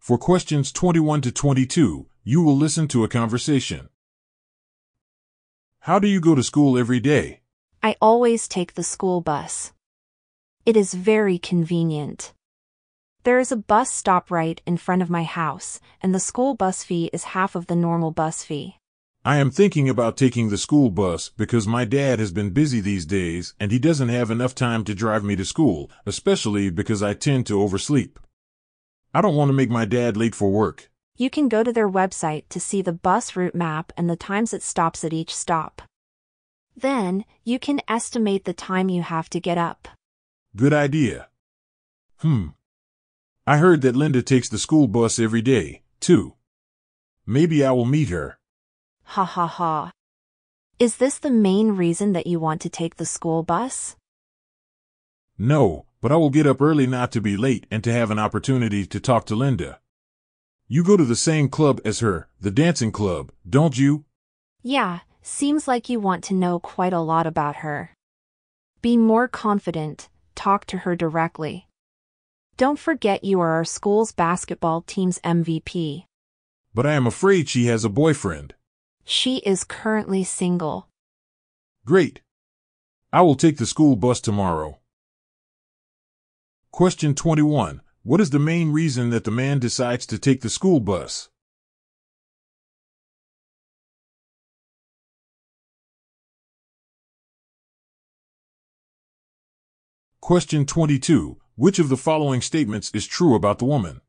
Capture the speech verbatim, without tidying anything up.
For questions twenty-one to twenty-two, you will listen to a conversation. How do you go to school every day? I always take the school bus. It is very convenient. There is a bus stop right in front of my house, and the school bus fee is half of the normal bus fee. I am thinking about taking the school bus because my dad has been busy these days and he doesn't have enough time to drive me to school, especially because I tend to oversleep. I don't want to make my dad late for work. You can go to their website to see the bus route map and the times it stops at each stop. Then, you can estimate the time you have to get up. Good idea. Hmm. I heard that Linda takes the school bus every day, too. Maybe I will meet her. Ha ha ha. Is this the main reason that you want to take the school bus? No, but I will get up early not to be late and to have an opportunity to talk to Linda. You go to the same club as her, the dancing club, don't you? Yeah, seems like you want to know quite a lot about her. Be more confident, talk to her directly. Don't forget you are our school's basketball team's M V P. But I am afraid she has a boyfriend. She is currently single. Great. I will take the school bus tomorrow. Question twenty-one. What is the main reason that the man decides to take the school bus? Question twenty-two. Which of the following statements is true about the woman?